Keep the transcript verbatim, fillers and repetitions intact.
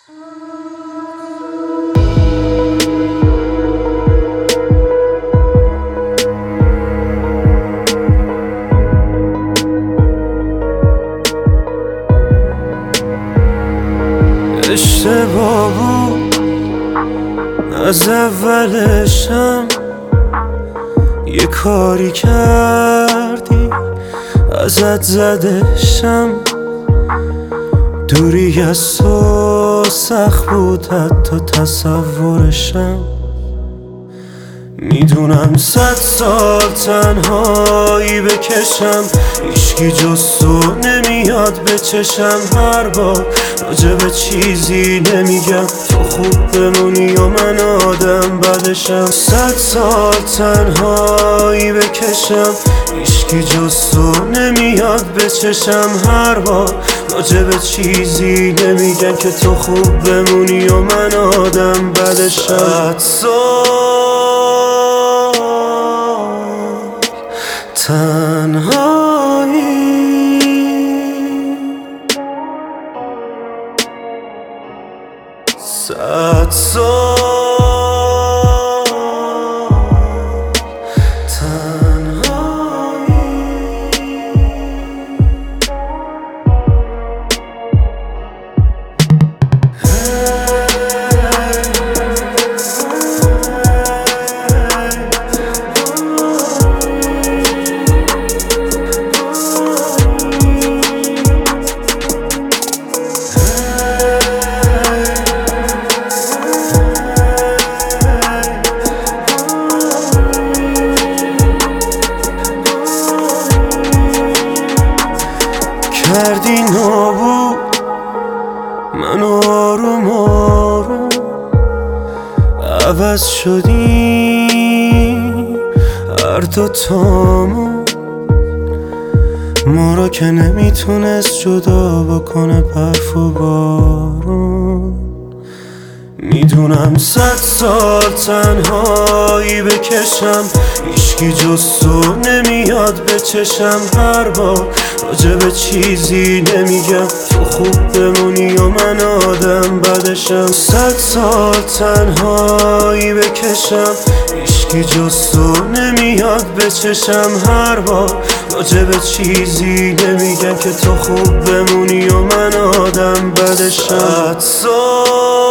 اشتباه بود از اولشم، یه کاری کردی ازت زدشم. دوری از تو سخت بود حتی تصورشم. میدونم صد سال تنهایی بکشم، هیچکی جز تو نمیاد به چشم. هر بار راجب چیزی نمیگم، تو خوب بمونی و من آدم بدشم. صد سال تنهایی بکشم، هیچکی جز تو نمیاد به چشم. هر بار راجب چیزی نمیگم که تو خوب بمونی و من آدم بدشم. صد سال تنهایی، صد سال تنهایی. کردی نابود من آروم آروم، عوض شدیم هر دوتامون. ما را که نمیتونست جدا بکنه برف و بارون. میدونم صد سال تنهایی بکشم، هیچکی جز تو نمیاد به چشم. هر بار راجب چیزی نمیگم، تو خوب بمونی و من آدم بدشم. صد سال تنهایی بکشم، هیچکی جز تو نمیاد به چشم. هر بار راجب چیزی نمیگم که تو خوب بمونی و من آدم بدشم. صد سال